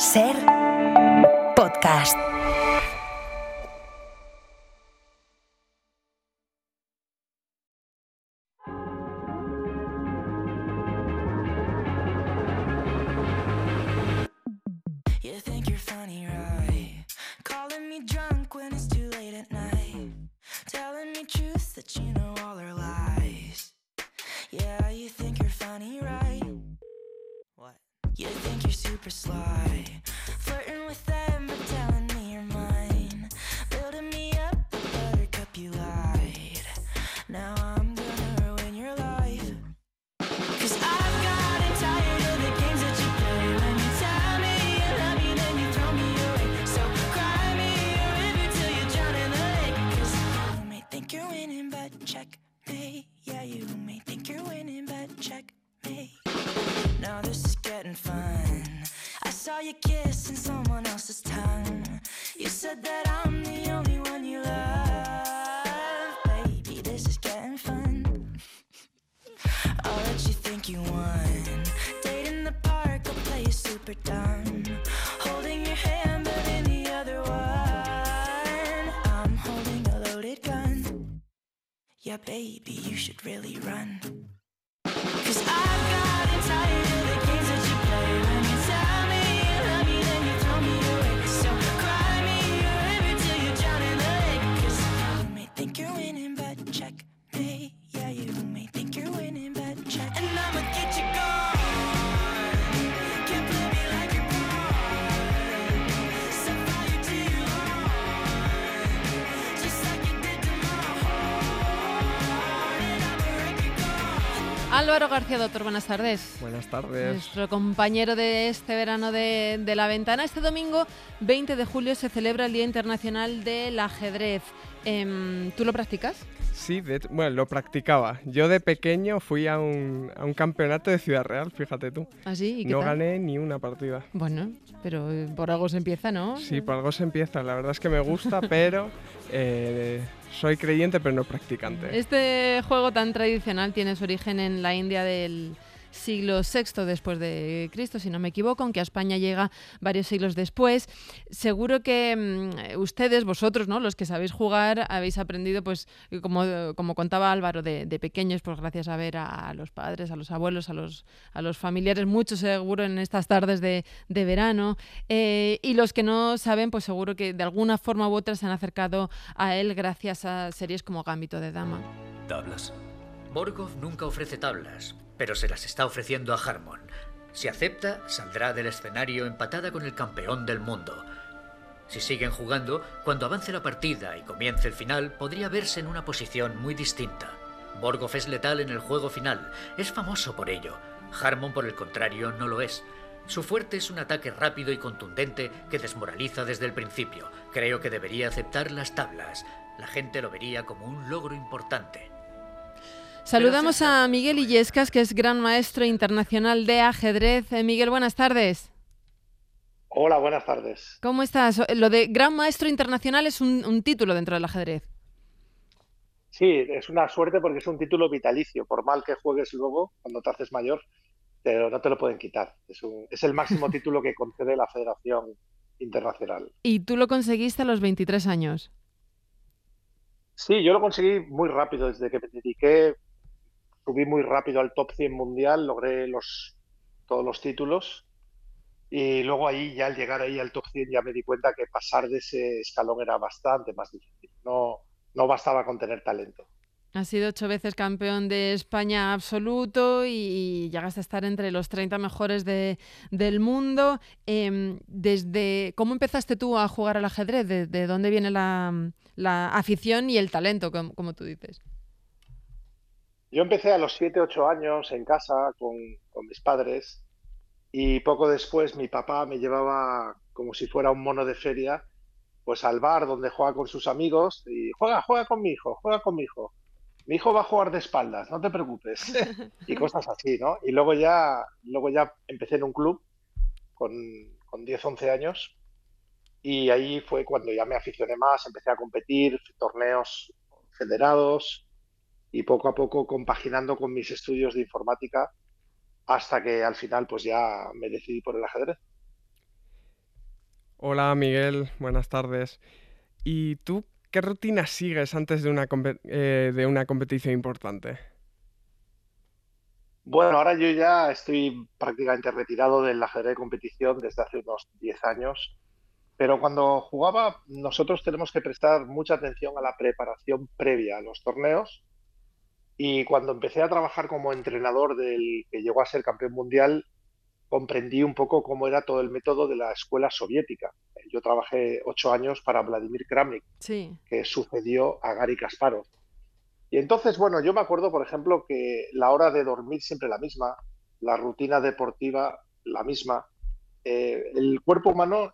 Ser podcast. You think you're funny, right? Calling me drunk when it's too late at night. Telling me truths that you know all are lies. Yeah, you think you're funny, right? What? You think you're super sly. Flirting with them but telling me you're mine. Building me up, but buttercup you lied. Now I'm gonna ruin your life. 'Cause I've gotten tired of the games that you play. When you tell me you love me, then you throw me away. So cry me a river till you drown in the lake. 'Cause you may think you're winning, but checkmate. Yeah, you may think you're winning, but checkmate. Now this is getting fun. I saw you kissing someone else's tongue. You said that I'm the only one you love. Baby, this is getting fun. I'll let you think you won. Date in the park, I'll play you super dumb. Holding your hand, but in the other one, I'm holding a loaded gun. Yeah, baby, you should really run. 'Cause I've gotten tired of the games that you play. When you tell me you love me, then you throw me away. So cry me a river till you drown in the lake. 'Cause you may think you're winning, but checkmate. Yeah, you may think you're winning, but check. And I'ma get you gone. Can't play me like you're born. Set fire to your lawn. Just like you did to my heart. And I'ma wreck your car. Álvaro García, doctor, buenas tardes. Buenas tardes. Nuestro compañero de este verano de La Ventana. Este domingo, 20 de julio, se celebra el Día Internacional del Ajedrez. ¿Tú lo practicas? Sí, bueno, lo practicaba. Yo de pequeño fui a un campeonato de Ciudad Real, fíjate tú. ¿Ah, sí? ¿Y qué No tal? gané ni una partida. Bueno, pero por algo se empieza, ¿no? Sí, por algo se empieza. La verdad es que me gusta, pero soy creyente pero no practicante. Este juego tan tradicional tiene su origen en la India del siglo VI después de Cristo, si no me equivoco, aunque a España llega varios siglos después. Seguro que vosotros, ¿no?, los que sabéis jugar, habéis aprendido, pues, como contaba Álvaro, de pequeños, pues gracias a ver a los padres, a los abuelos, a los familiares, mucho seguro en estas tardes de verano. Y los que no saben, pues seguro que de alguna forma u otra se han acercado a él gracias a series como Gambito de Dama. ¿Tablas? Borgov nunca ofrece tablas, pero se las está ofreciendo a Harmon. Si acepta, saldrá del escenario empatada con el campeón del mundo. Si siguen jugando, cuando avance la partida y comience el final, podría verse en una posición muy distinta. Borgov es letal en el juego final, es famoso por ello. Harmon, por el contrario, no lo es. Su fuerte es un ataque rápido y contundente que desmoraliza desde el principio. Creo que debería aceptar las tablas. La gente lo vería como un logro importante. Saludamos a Miguel Illescas, que es gran maestro internacional de ajedrez. Miguel, buenas tardes. Hola, buenas tardes. ¿Cómo estás? Lo de gran maestro internacional es un título dentro del ajedrez. Sí, es una suerte porque es un título vitalicio. Por mal que juegues luego, cuando te haces mayor, pero no te lo pueden quitar. Es el máximo título que concede la Federación Internacional. Y tú lo conseguiste a los 23 años. Sí, yo lo conseguí muy rápido. Desde que me dediqué, subí muy rápido al top 100 mundial, logré todos los títulos. Y luego ahí, ya al llegar ahí al top 100, ya me di cuenta que pasar de ese escalón era bastante más difícil. No bastaba con tener talento. Has sido 8 veces campeón de España absoluto y llegaste a estar entre los 30 mejores del mundo. ¿Cómo empezaste tú a jugar al ajedrez? ¿De dónde viene la afición y el talento, como tú dices? Yo empecé a los 7, 8 años en casa con mis padres y poco después mi papá me llevaba como si fuera un mono de feria, pues al bar donde juega con sus amigos y juega con mi hijo, juega con mi hijo. Mi hijo va a jugar de espaldas, no te preocupes. Y cosas así, ¿no? Y luego ya empecé en un club con 10, 11 años y ahí fue cuando ya me aficioné más, empecé a competir, torneos federados y poco a poco compaginando con mis estudios de informática hasta que al final pues ya me decidí por el ajedrez. Hola Miguel, buenas tardes. ¿Y tú qué rutina sigues antes de una competición importante? Bueno, ahora yo ya estoy prácticamente retirado del ajedrez de competición desde hace unos 10 años, pero cuando jugaba nosotros tenemos que prestar mucha atención a la preparación previa a los torneos y cuando empecé a trabajar como entrenador del que llegó a ser campeón mundial, comprendí un poco cómo era todo el método de la escuela soviética. Yo trabajé 8 años para Vladimir Kramnik, Sí. que sucedió a Gary Kasparov. Y entonces, bueno, yo me acuerdo, por ejemplo, que la hora de dormir siempre la misma, la rutina deportiva la misma. El cuerpo humano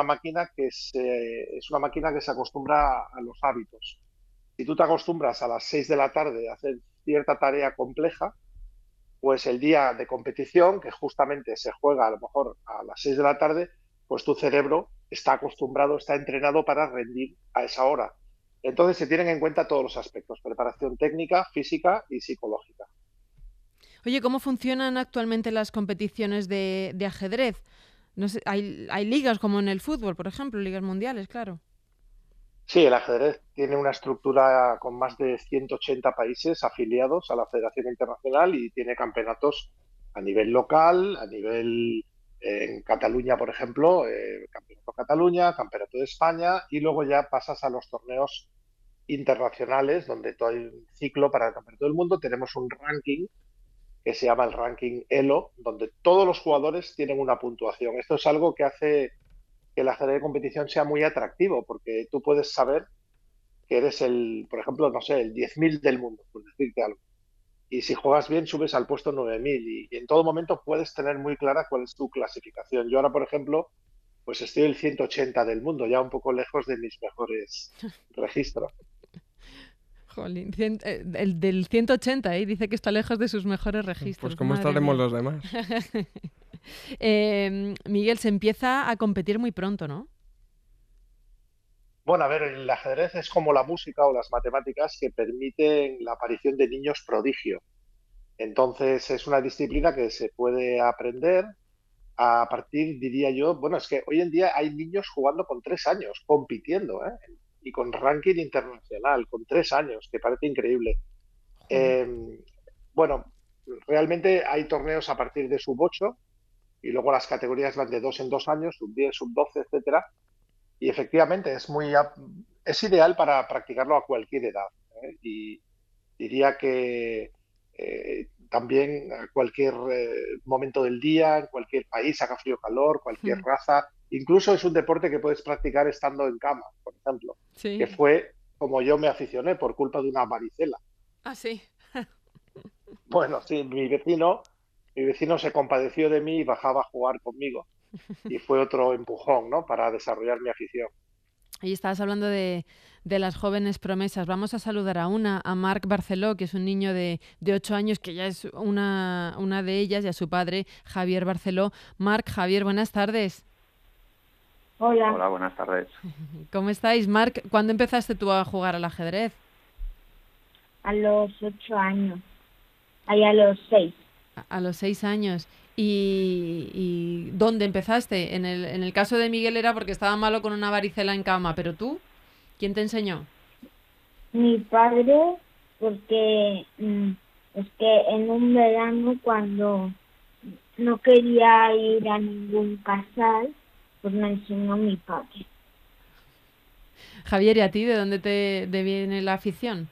es una máquina que se acostumbra a los hábitos. Si tú te acostumbras a las 6 de la tarde a hacer cierta tarea compleja, pues el día de competición, que justamente se juega a lo mejor a las 6 de la tarde, pues tu cerebro está acostumbrado, está entrenado para rendir a esa hora. Entonces se tienen en cuenta todos los aspectos, preparación técnica, física y psicológica. Oye, ¿cómo funcionan actualmente las competiciones de ajedrez? No sé, hay ligas como en el fútbol, por ejemplo, ligas mundiales, claro. Sí, el ajedrez tiene una estructura con más de 180 países afiliados a la Federación Internacional y tiene campeonatos a nivel local, a nivel en Cataluña, por ejemplo, Campeonato de Cataluña, Campeonato de España, y luego ya pasas a los torneos internacionales, donde todo hay un ciclo para el Campeonato del Mundo. Tenemos un ranking que se llama el ranking ELO, donde todos los jugadores tienen una puntuación. Esto es algo que hace que el ajedrez de competición sea muy atractivo, porque tú puedes saber que eres el, por ejemplo, no sé, el 10.000 del mundo, por decirte algo. Y si juegas bien, subes al puesto 9.000 y en todo momento puedes tener muy clara cuál es tu clasificación. Yo ahora, por ejemplo, pues estoy el 180 del mundo, ya un poco lejos de mis mejores registros. Jolín, el del 180, ¿eh? Dice que está lejos de sus mejores Pues registros. ¿cómo Madre estaremos mía. los demás? Miguel, se empieza a competir muy pronto, ¿no? Bueno, a ver, el ajedrez es como la música o las matemáticas que permiten la aparición de niños prodigio. Entonces, es una disciplina que se puede aprender a partir, diría yo, bueno, es que hoy en día hay niños jugando con 3 años, compitiendo, ¿eh? Y con ranking internacional, con 3 años, que parece increíble. Joder. Eh, bueno, realmente hay torneos a partir de sub 8 y luego las categorías van de 2 en 2 años, sub 10, sub 12, etcétera. Y efectivamente es ideal para practicarlo a cualquier edad, ¿eh? Y diría que también a cualquier momento del día, en cualquier país, haga frío o calor, cualquier Mm. raza. Incluso es un deporte que puedes practicar estando en cama, por ejemplo, que Sí. fue como yo me aficioné por culpa de una varicela. Ah, sí. Bueno, sí, mi vecino se compadeció de mí y bajaba a jugar conmigo. Y fue otro empujón, ¿no? Para desarrollar mi afición. Y estabas hablando de las jóvenes promesas. Vamos a saludar a Marc Barceló, que es un niño de 8 años, que ya es una de ellas, y a su padre, Javier Barceló. Marc, Javier, buenas tardes. Hola, Hola, buenas tardes. ¿Cómo estáis? Marc, ¿cuándo empezaste tú a jugar al ajedrez? a los 8 años, ahí a los 6, A los 6 años. ¿Y dónde empezaste? En el caso de Miguel era porque estaba malo con una varicela en cama, pero tú, ¿quién te enseñó? mi padre, porque es que en un verano cuando no quería ir a ningún casal, pues me enseñó mi padre. Javier, ¿y a ti de dónde te viene la afición?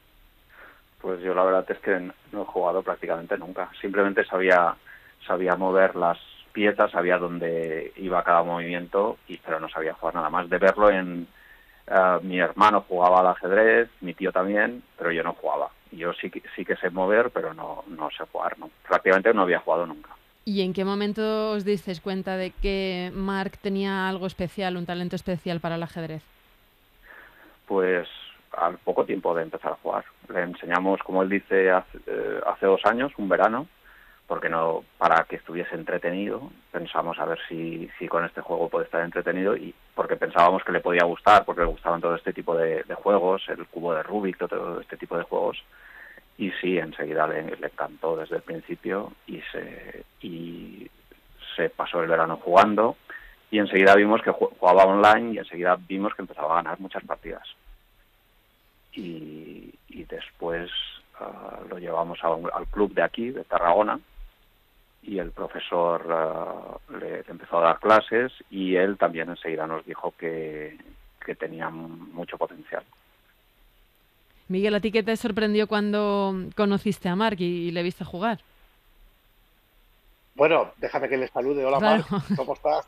Pues yo la verdad es que no he jugado prácticamente nunca. Simplemente sabía mover las piezas, sabía dónde iba cada movimiento, pero no sabía jugar nada más. De verlo mi hermano jugaba al ajedrez, mi tío también, pero yo no jugaba. Yo sí que sé mover, pero no sé jugar, ¿no? Prácticamente no había jugado nunca. ¿Y en qué momento os disteis cuenta de que Marc tenía algo especial, un talento especial para el ajedrez? Pues al poco tiempo de empezar a jugar. Le enseñamos, como él dice, hace 2 años, un verano, porque no, para que estuviese entretenido. Pensamos a ver si con este juego puede estar entretenido, y porque pensábamos que le podía gustar, porque le gustaban todo este tipo de juegos, el cubo de Rubik, todo este tipo de juegos. Y sí, enseguida le encantó desde el principio y se pasó el verano jugando. y enseguida vimos que jugaba online y enseguida vimos que empezaba a ganar muchas partidas. Y después lo llevamos al club de aquí, de Tarragona, y el profesor le empezó a dar clases y él también enseguida nos dijo que tenía mucho potencial. Miguel, ¿a ti qué te sorprendió cuando conociste a Marc y le viste jugar? Bueno, déjame que le salude. Hola, Claro. Marc, ¿cómo estás?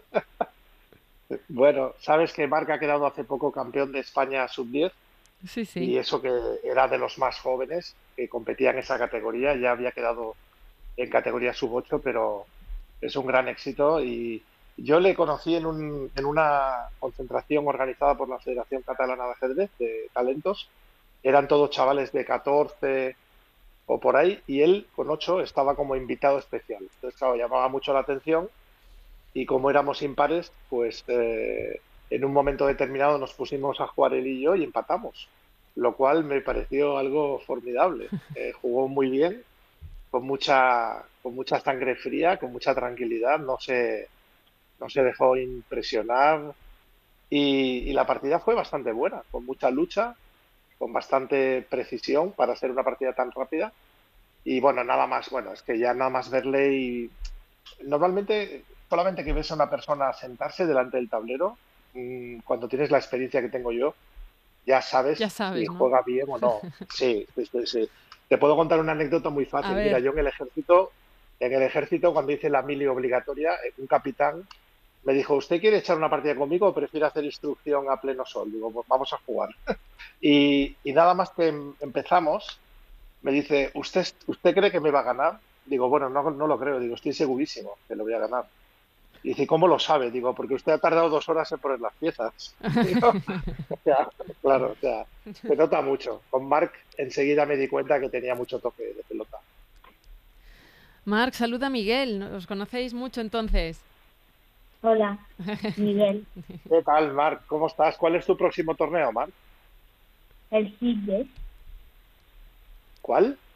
Bueno, sabes que Marc ha quedado hace poco campeón de España sub-10 Sí, y sí. eso que era de los más jóvenes que competía en esa categoría, ya había quedado en categoría sub-8, pero es un gran éxito y yo le conocí en una concentración organizada por la Federación Catalana de Ajedrez de talentos. Eran todos chavales de 14 o por ahí y él con 8 estaba como invitado especial. Entonces, claro, llamaba mucho la atención y como éramos impares, pues en un momento determinado nos pusimos a jugar él y yo y empatamos, lo cual me pareció algo formidable. Jugó muy bien, con mucha sangre fría, con mucha tranquilidad, no se dejó impresionar y la partida fue bastante buena, con mucha lucha, con bastante precisión para ser una partida tan rápida. Y bueno, nada más, bueno, es que ya nada más verle y normalmente solamente que ves a una persona sentarse delante del tablero, cuando tienes la experiencia que tengo yo, ya Ya sabes si sabes, ¿no? juega bien o no. Sí, sí, sí, sí. Te puedo contar una anécdota muy A fácil. Mira, ver. yo en el ejército cuando hice la mili obligatoria, un capitán me dijo, ¿usted quiere echar una partida conmigo o prefiere hacer instrucción a pleno sol? Digo, pues vamos a jugar. Y nada más que empezamos, me dice, ¿usted cree que me va a ganar? Digo, bueno, no lo creo. Digo, estoy segurísimo que lo voy a ganar. Y dice, ¿cómo lo sabe? Digo, porque usted ha tardado 2 horas en poner las piezas. Digo, o sea, claro, o sea, se nota mucho. Con Marc enseguida me di cuenta que tenía mucho toque de pelota. Marc, saluda a Miguel. ¿Os conocéis mucho entonces? Hola, Miguel. ¿Qué tal, Marc? ¿Cómo estás? ¿Cuál es tu próximo torneo, Marc? El Sitges. ¿Cuál?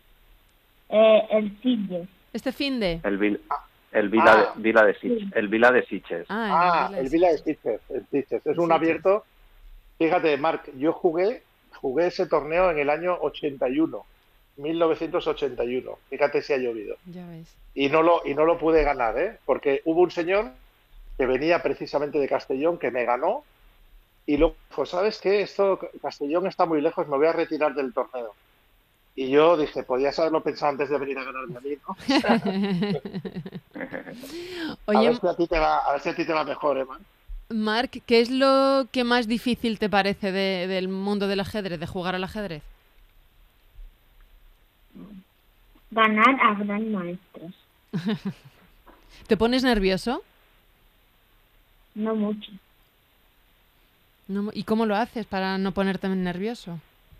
El Sitges. Este finde. El Ah, Vila de Sí. El Vila de Sitges. el Vila de Sitges. El Sitges. Es un Sitges. abierto. Fíjate, Marc, yo jugué ese torneo en el año 81, 1981. Fíjate si ha llovido. Ya ves. Y no lo pude ganar, ¿eh? Porque hubo un señor que venía precisamente de Castellón que me ganó y luego dijo, ¿sabes qué? Castellón está muy lejos, me voy a retirar del torneo. Y yo dije, podías haberlo pensado antes de venir a ganarme a mí, ¿no? Oye, A ver si a ti te va mejor, ¿eh, man? Marc, ¿qué es lo que más difícil te parece del mundo del ajedrez, de jugar al ajedrez? Ganar a gran maestros. ¿Te pones nervioso? No mucho. ¿Y cómo lo haces para no ponerte nervioso?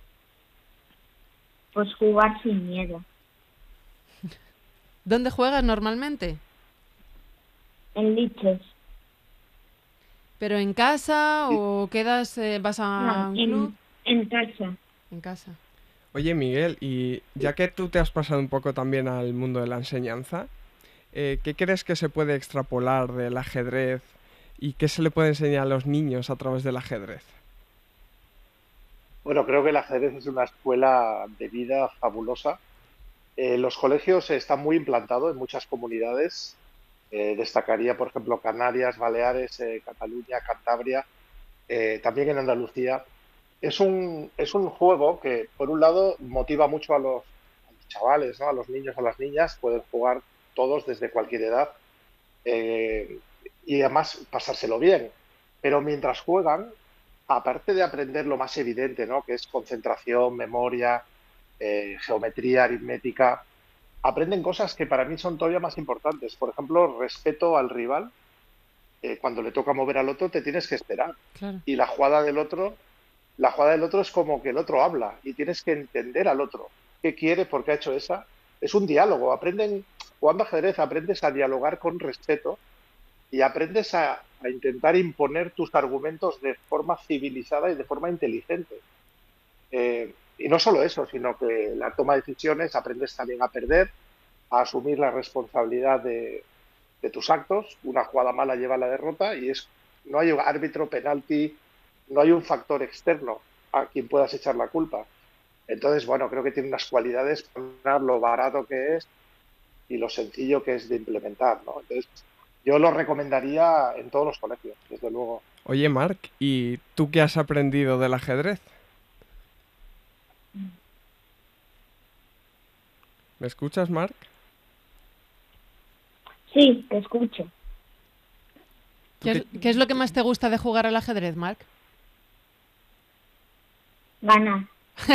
Pues jugar sin miedo. ¿Dónde juegas normalmente? En Liches. ¿Pero en casa o vas a No, un club? en casa. En casa. Oye, Miguel, y ya que tú te has pasado un poco también al mundo de la enseñanza, ¿qué crees que se puede extrapolar del ajedrez y qué se le puede enseñar a los niños a través del ajedrez? Bueno, creo que el ajedrez es una escuela de vida fabulosa. Los colegios están muy implantados en muchas comunidades. Destacaría, por ejemplo, Canarias, Baleares, Cataluña, Cantabria, también en Andalucía. Es un juego que, por un lado, motiva mucho a los chavales, ¿no? A los niños, a las niñas, pueden jugar todos desde cualquier edad eh, y además pasárselo bien. Pero mientras juegan, aparte de aprender lo más evidente, ¿no? Que es concentración, memoria, geometría, aritmética, aprenden cosas que para mí son todavía más importantes. Por ejemplo, respeto al rival. Cuando le toca mover al otro, te tienes que esperar. Claro. Y la jugada del otro es como que el otro habla y tienes que entender al otro. ¿Qué quiere? ¿Por qué ha hecho esa? Es un diálogo. Jugando ajedrez, aprendes a dialogar con respeto y aprendes a intentar imponer tus argumentos de forma civilizada y de forma inteligente. Y no solo eso, sino que la toma de decisiones aprendes también a perder, a asumir la responsabilidad de tus actos, una jugada mala lleva a la derrota y no hay un árbitro, penalti, no hay un factor externo a quien puedas echar la culpa. Entonces, bueno, creo que tiene unas cualidades para lo barato que es y lo sencillo que es de implementar, ¿no? Entonces, yo lo recomendaría en todos los colegios, desde luego. Oye, Marc, ¿y tú qué has aprendido del ajedrez? ¿Me escuchas, Marc? Sí, te escucho. ¿Qué es lo que más te gusta de jugar al ajedrez, Marc? Ganar.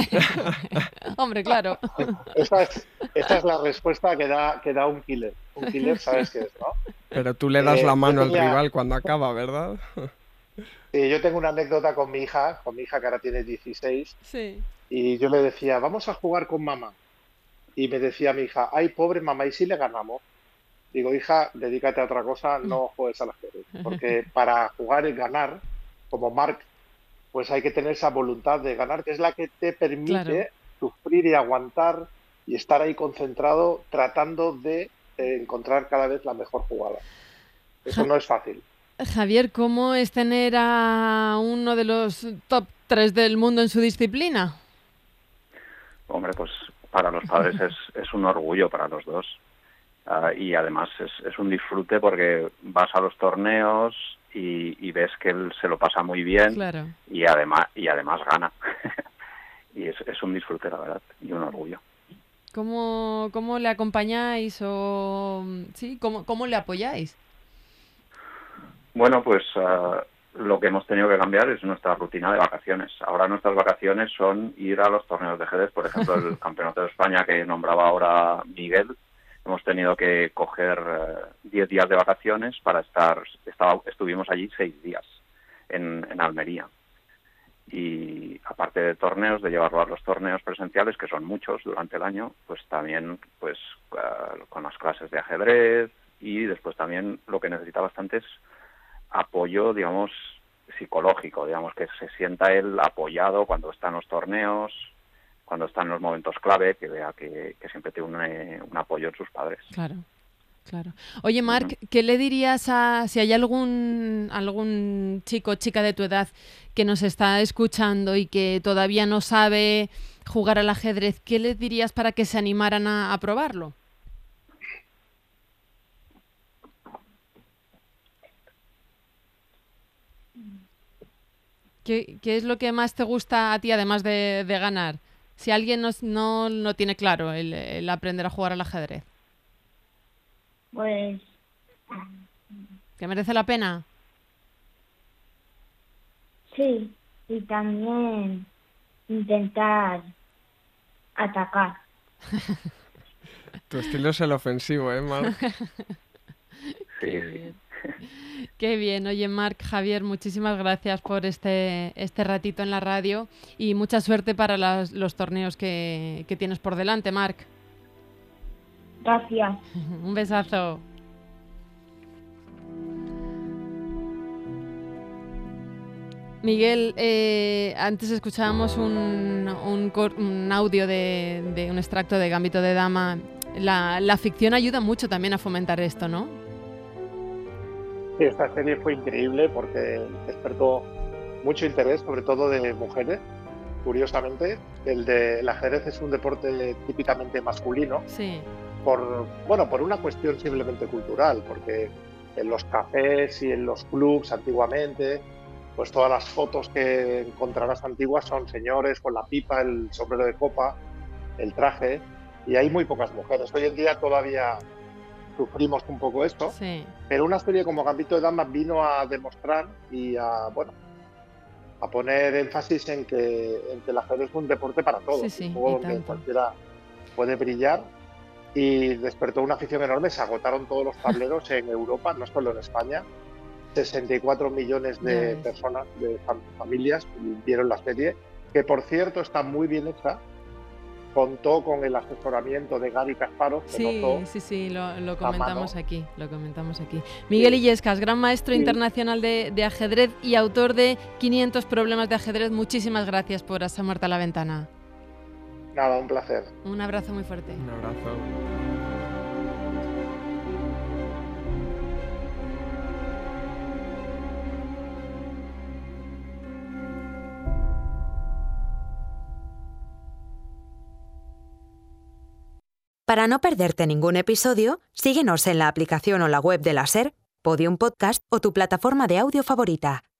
Hombre, claro. Esta es la respuesta que da un killer. Un killer, ¿sabes qué es, no? Pero tú le das la mano al tenía- rival cuando acaba, ¿verdad? Yo tengo una anécdota con mi hija que ahora tiene 16, Sí. y yo le decía, vamos a jugar con mamá. Y me decía mi hija, ay, pobre mamá, ¿y si le ganamos? Digo, hija, dedícate a otra cosa, no juegues al ajedrez. Porque para jugar y ganar, como Marc, pues hay que tener esa voluntad de ganar, que es la que te permite Claro. sufrir y aguantar y estar ahí concentrado tratando de encontrar cada vez la mejor jugada. Eso no es fácil. Javier, ¿cómo es tener a uno de los top 3 del mundo en su disciplina? Hombre, pues para los padres es un orgullo para los dos. Y además es un disfrute porque vas a los torneos y ves que él se lo pasa muy bien, Claro. y además gana. Y es un disfrute, la verdad, y un orgullo. ¿Cómo le acompañáis o sí, cómo le apoyáis? Bueno, pues lo que hemos tenido que cambiar es nuestra rutina de vacaciones. Ahora nuestras vacaciones son ir a los torneos de ajedrez, por ejemplo, el Campeonato de España que nombraba ahora Miguel. Hemos tenido que coger 10 días de vacaciones para estuvimos allí 6 días en Almería. Y aparte de torneos, de llevarlo a los torneos presenciales, que son muchos durante el año, pues también pues con las clases de ajedrez, y después también lo que necesita bastante es apoyo, digamos, psicológico, digamos, que se sienta él apoyado cuando está en los torneos, cuando está en los momentos clave, que vea que siempre tiene un apoyo en sus padres. Claro, claro. Oye, Marc, ¿qué le dirías si hay algún chico o chica de tu edad que nos está escuchando y que todavía no sabe jugar al ajedrez? ¿Qué le dirías para que se animaran a probarlo? ¿Qué es lo que más te gusta a ti, además de ganar? Si alguien no tiene claro el aprender a jugar al ajedrez, Pues ¿que merece la pena? sí, y también intentar atacar. Tu estilo es el ofensivo, ¿eh, Marc? Sí, Qué bien. Oye, Marc, Javier, muchísimas gracias por este ratito en la radio y mucha suerte para los torneos que tienes por delante, Marc. Gracias. Un besazo. Miguel, antes escuchábamos un audio de un extracto de Gambito de Dama. La ficción ayuda mucho también a fomentar esto, ¿no? Sí, esta serie fue increíble porque despertó mucho interés, sobre todo de mujeres. Curiosamente, el ajedrez es un deporte típicamente masculino, Sí. por una cuestión simplemente cultural, porque en los cafés y en los clubs antiguamente, pues todas las fotos que encontrarás antiguas son señores con la pipa, el sombrero de copa, el traje, y hay muy pocas mujeres. Hoy en día todavía sufrimos un poco esto, Sí. pero una serie como Gambito de Dama vino a demostrar y a poner énfasis en que el ajedrez es un deporte para todos, Sí, sí, un juego y donde tanto. cualquiera puede brillar, y despertó una afición enorme. Se agotaron todos los tableros en Europa, no solo en España. 64 millones Ya de ves. personas, de familias, vieron la serie, que por cierto está muy bien hecha. Contó con el asesoramiento de Gary Kasparov, que Sí, lo comentamos comentamos aquí. Miguel Illescas, gran maestro Sí. internacional de ajedrez y autor de 500 problemas de ajedrez. Muchísimas gracias por asomarte a la ventana. Nada, un placer. Un abrazo muy fuerte. Un abrazo. Para no perderte ningún episodio, síguenos en la aplicación o la web de la SER, Podium Podcast o tu plataforma de audio favorita.